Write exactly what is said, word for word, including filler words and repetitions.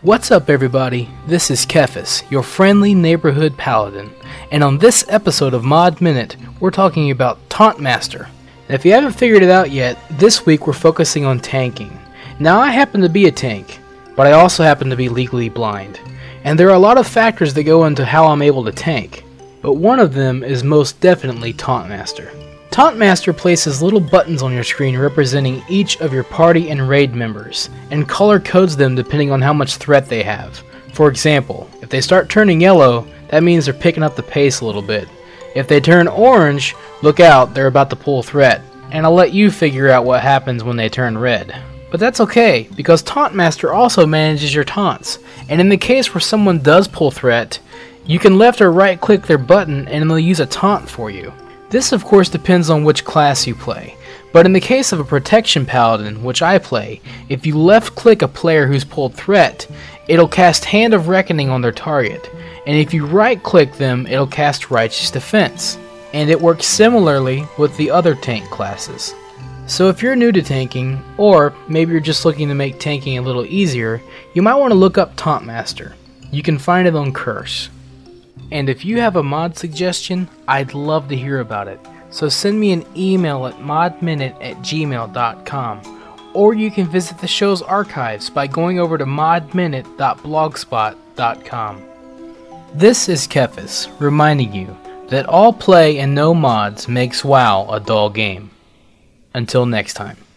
What's up everybody, this is Kefis, your friendly neighborhood paladin, and on this episode of Mod Minute, we're talking about Taunt Master. And if you haven't figured it out yet, this week we're focusing on tanking. Now I happen to be a tank, but I also happen to be legally blind, and there are a lot of factors that go into how I'm able to tank, but one of them is most definitely Taunt Master. Taunt Master places little buttons on your screen representing each of your party and raid members, and color codes them depending on how much threat they have. For example, if they start turning yellow, that means they're picking up the pace a little bit. If they turn orange, look out, they're about to pull threat, and I'll let you figure out what happens when they turn red. But that's okay, because Taunt Master also manages your taunts, and in the case where someone does pull threat, you can left or right click their button and they'll use a taunt for you. This of course depends on which class you play, but in the case of a Protection Paladin, which I play, if you left click a player who's pulled threat, it'll cast Hand of Reckoning on their target, and if you right click them, it'll cast Righteous Defense, and it works similarly with the other tank classes. So if you're new to tanking, or maybe you're just looking to make tanking a little easier, you might want to look up Taunt Master. You can find it on Curse. And if you have a mod suggestion, I'd love to hear about it. So send me an email at modminute at gmail dot com, or you can visit the show's archives by going over to modminute dot blogspot dot com. This is Kefis, reminding you that all play and no mods makes WoW a dull game. Until next time.